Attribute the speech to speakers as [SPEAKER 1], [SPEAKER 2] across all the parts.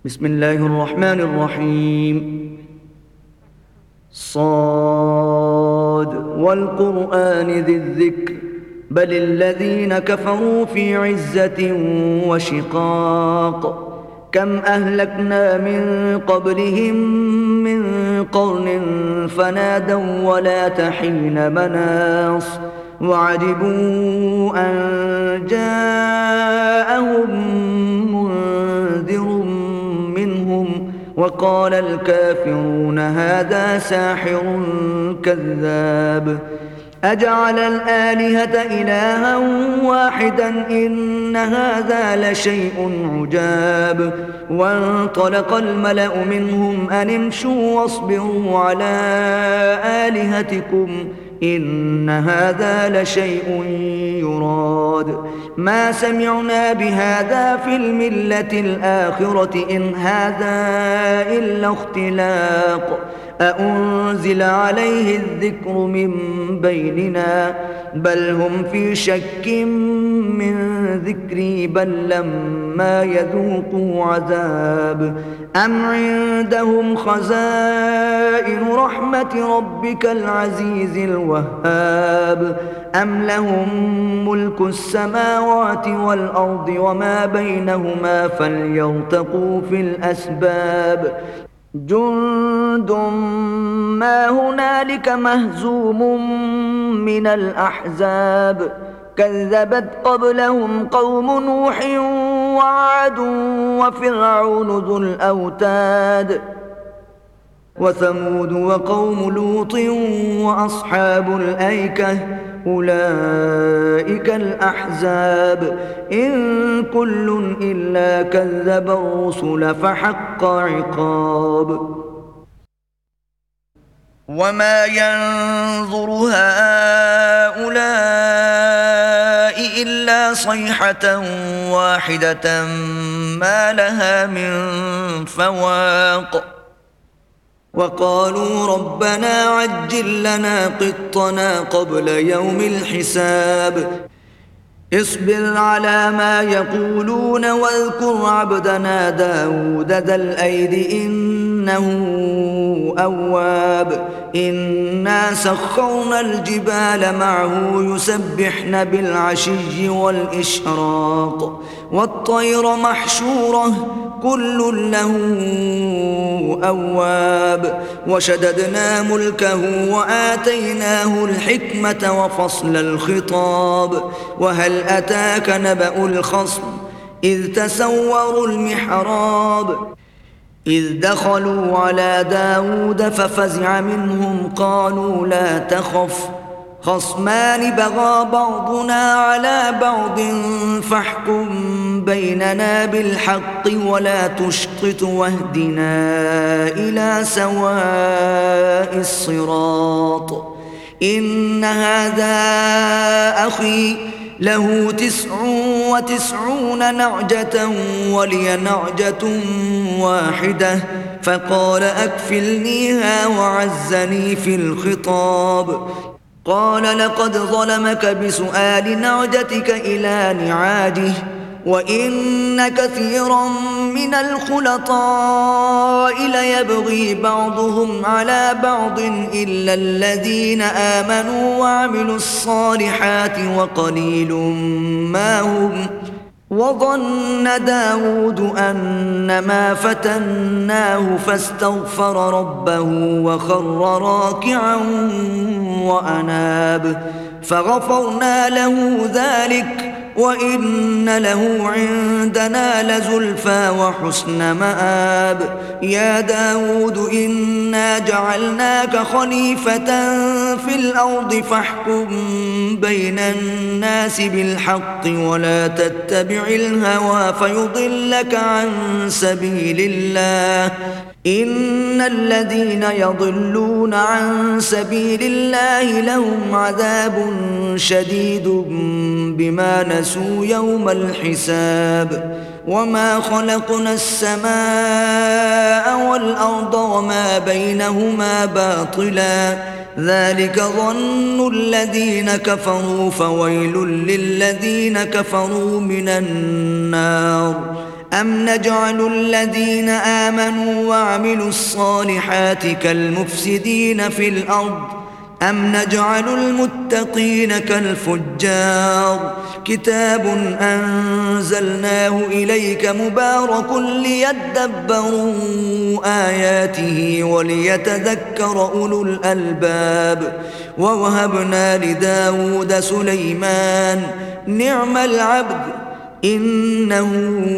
[SPEAKER 1] بسم الله الرحمن الرحيم. صاد والقرآن ذي الذكر بل الذين كفروا في عزة وشقاق. كم أهلكنا من قبلهم من قرن فنادوا ولا تحين مناص وعجبوا أن جاءهم منذر منهم وقال الكافرون هذا ساحر كذاب. أجعل الآلهة إلها واحدا إن هذا لشيء عجاب. وانطلق الملأ منهم أن امشوا واصبروا على آلهتكم إن هذا لشيء يراد. ما سمعنا بهذا في الملة الآخرة إن هذا إلا اختلاق. أأنزل عليه الذكر من بيننا بل هم في شك من ذكري بل لما يذوقوا عذاب. أم عندهم خزائن رحمة ربك العزيز الوهاب أم لهم ملك السماوات والأرض وما بينهما فليرتقوا في الأسباب. جند ما هنالك مهزوم من الأحزاب. كذبت قبلهم قوم نوح وعاد وفرعون ذو الأوتاد وثمود وقوم لوط وأصحاب الأيكة أولئك الأحزاب. إن كل إلا كذب الرسل فحق عقاب. وما ينظر هؤلاء إلا صيحة واحدة ما لها من فواق. وقالوا ربنا عجل لنا قطنا قبل يوم الحساب. اصبر على ما يقولون واذكر عبدنا داود ذا الأيد إنه أواب. إنا سخرنا الجبال معه يسبحن بالعشي والإشراق والطير محشورة كل له أواب. وشددنا ملكه وآتيناه الحكمة وفصل الخطاب. وهل أتاك نبأ الخصم إذ تسوروا المحراب إذ دخلوا على داود ففزع منهم قالوا لا تخف خصمان بغى بعضنا على بعض فاحكم بيننا بالحق ولا تشطط واهدنا إلى سواء الصراط. إن هذا أخي له 99 نعجة ولي نعجة واحدة فقال أكفلنيها وعزني في الخطاب. قال لقد ظلمك بسؤال نعجتك إلى نعاجه وإن كثيرا من الخلطاء ليبغي بعضهم على بعض إلا الذين آمنوا وعملوا الصالحات وقليل ما هم. وظن داود أنما فتناه فاستغفر ربه وخر راكعا وأناب فغفرنا له ذلك وإن له عندنا لزلفى وحسن مآب. يا داود إنا جعلناك خليفة في الأرض فاحكم بين الناس بالحق ولا تتبع الهوى فيضلك عن سبيل الله. إن الذين يضلون عن سبيل الله لهم عذاب شديد بما نسوا يوم الحساب. وما خلقنا السماء والأرض وما بينهما باطلا ذلك ظن الذين كفروا فويل للذين كفروا من النار. أم نجعل الذين آمنوا وعملوا الصالحات كالمفسدين في الأرض أم نجعل المتقين كالفجار كتاب أنزلناه إليك مبارك ليدبروا آياته وليتذكر أولو الألباب ووهبنا لداود سليمان نعم العبد إنه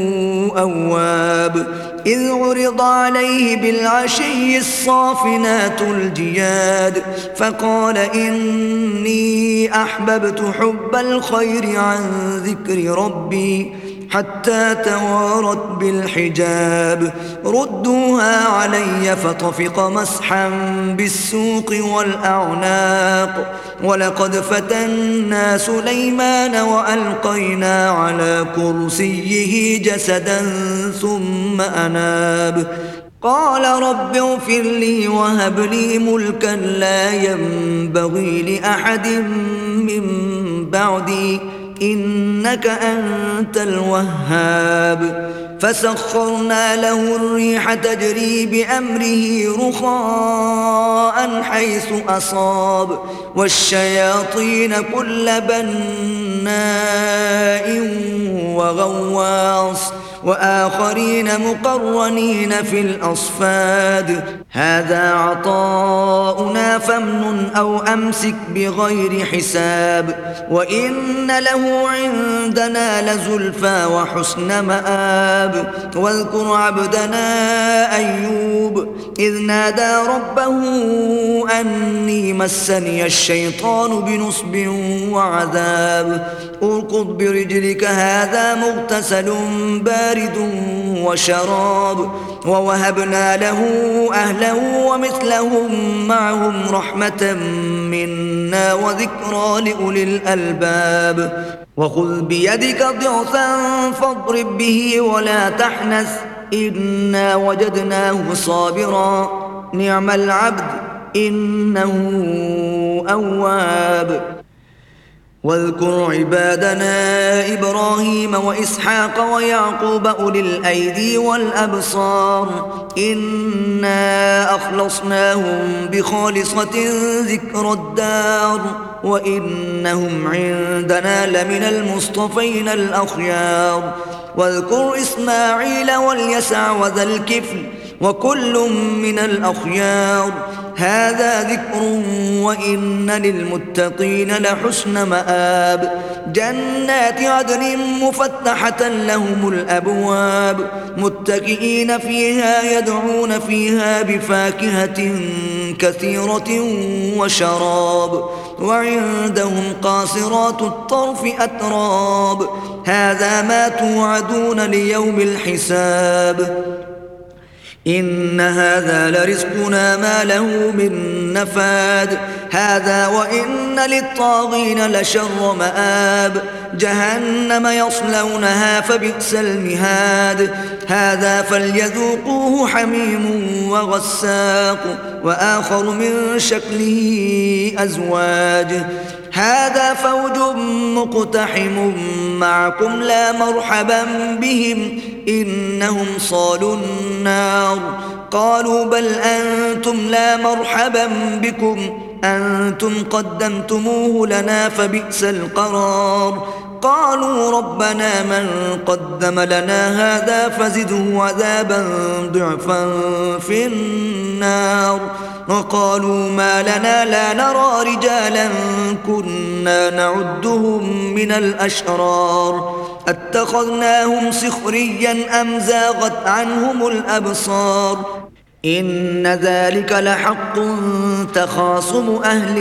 [SPEAKER 1] أواب إذ عرض عليه بالعشي الصافنات الجياد فقال إني أحببت حب الخير عن ذكر ربي حتى توارت بالحجاب ردوها علي فطفق مسحا بالسوق والأعناق ولقد فتنا سليمان وألقينا على كرسيه جسدا ثم أناب قال رب اغفر لي وهب لي ملكا لا ينبغي لأحد من بعدي إنك أنت الوهاب فسخرنا له الريح تجري بأمره رخاء حيث أصاب والشياطين كل بناء وغواص وآخرين مقرنين في الأصفاد هذا عطاؤنا فامنن أو أمسك بغير حساب وإن له عندنا لزلفى وحسن مآب واذكر عبدنا أيوب إذ نادى ربه أني مسني الشيطان بنصب وعذاب اركض برجلك هذا مغتسل بارد وشراب ووهبنا له أهله ومثلهم معهم رحمة منا وذكرى لأولي الألباب وخذ بيدك ضغثا فاضرب به ولا تحنث إنا وجدناه صابرا نعم العبد إنه أواب واذكر عبادنا إبراهيم وإسحاق ويعقوب أولي الأيدي والأبصار إنا أخلصناهم بخالصة ذكر الدار وإنهم عندنا لمن المصطفين الأخيار واذكر إسماعيل واليسع وذا الكفل وكل من الأخيار هذا ذكر وإن للمتقين لحسن مآب جنات عدن مفتحة لهم الأبواب متكئين فيها يدعون فيها بفاكهة كثيرة وشراب وعندهم قاصرات الطرف أتراب هذا ما توعدون ليوم الحساب إن هذا لرزقنا ما له من نفاد هذا وإن للطاغين لشر مآب جهنم يصلونها فبئس المهاد هذا فليذوقوه حميم وغساق وآخر من شكله أزواج هذا فوج مقتحم معكم لا مرحبا بهم إنهم صالوا النار قالوا بل أنتم لا مرحبا بكم أنتم قدمتموه لنا فبئس القرار قالوا ربنا من قدم لنا هذا فزده عذابا ضعفا في النار وقالوا ما لنا لا نرى رجالا كنا نعدهم من الأشرار اتخذناهم سخريا أم زاغت عنهم الأبصار إن ذلك لحق تخاصم أهل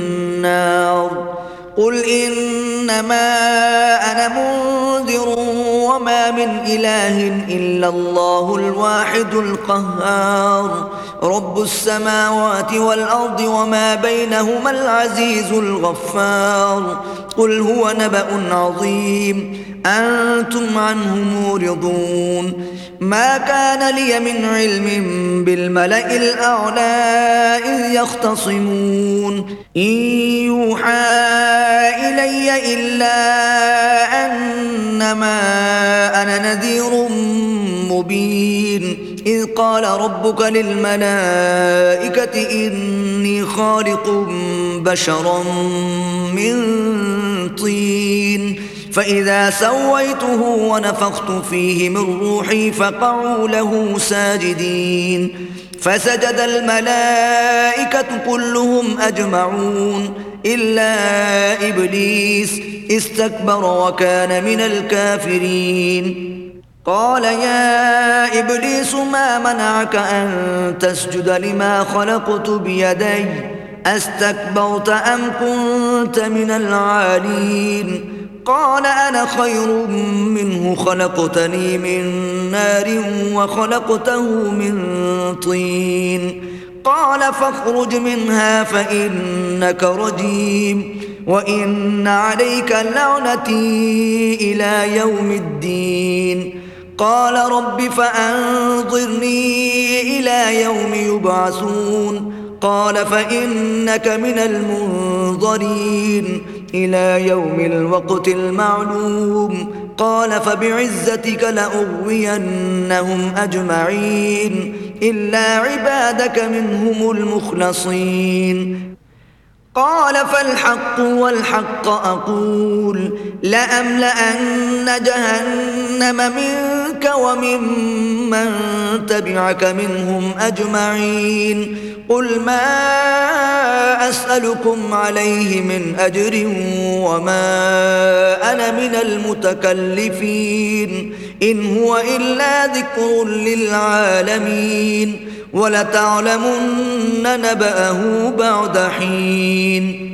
[SPEAKER 1] النار قل إنما أنا منذر وما من إله إلا الله الواحد القهار رب السماوات والأرض وما بينهما العزيز الغفار قل هو نبأ عظيم أنتم عنه معرضون ما كان لي من علم بالملأ الأعلى إذ يختصمون إن يوحى إلي إلا أنما أنا نذير مبين إذ قال ربك للملائكة إني خالق بشرا من طين فإذا سويته ونفخت فيه من روحي فقعوا له ساجدين فسجد الملائكة كلهم أجمعون إلا إبليس استكبر وكان من الكافرين قال يا إبليس ما منعك أن تسجد لما خلقت بيدي أستكبرت أم كنت من العالين قال أنا خير منه خلقتني من نار وخلقته من طين قال فاخرج منها فإنك رجيم وإن عليك لعنتي إلى يوم الدين قال رب فأنظرني إلى يوم يبعثون قال فإنك من المنظرين إلى يوم الوقت المعلوم قال فبعزتك لأغوينهم أجمعين إلا عبادك منهم المخلصين قال فالحق والحق أقول لأملأن جهنم منك وممن تبعك منهم أجمعين قل ما أسألكم عليه من أجر وما أنا من المتكلفين إن هو إلا ذكر للعالمين ولتعلمن نبأه بعد حين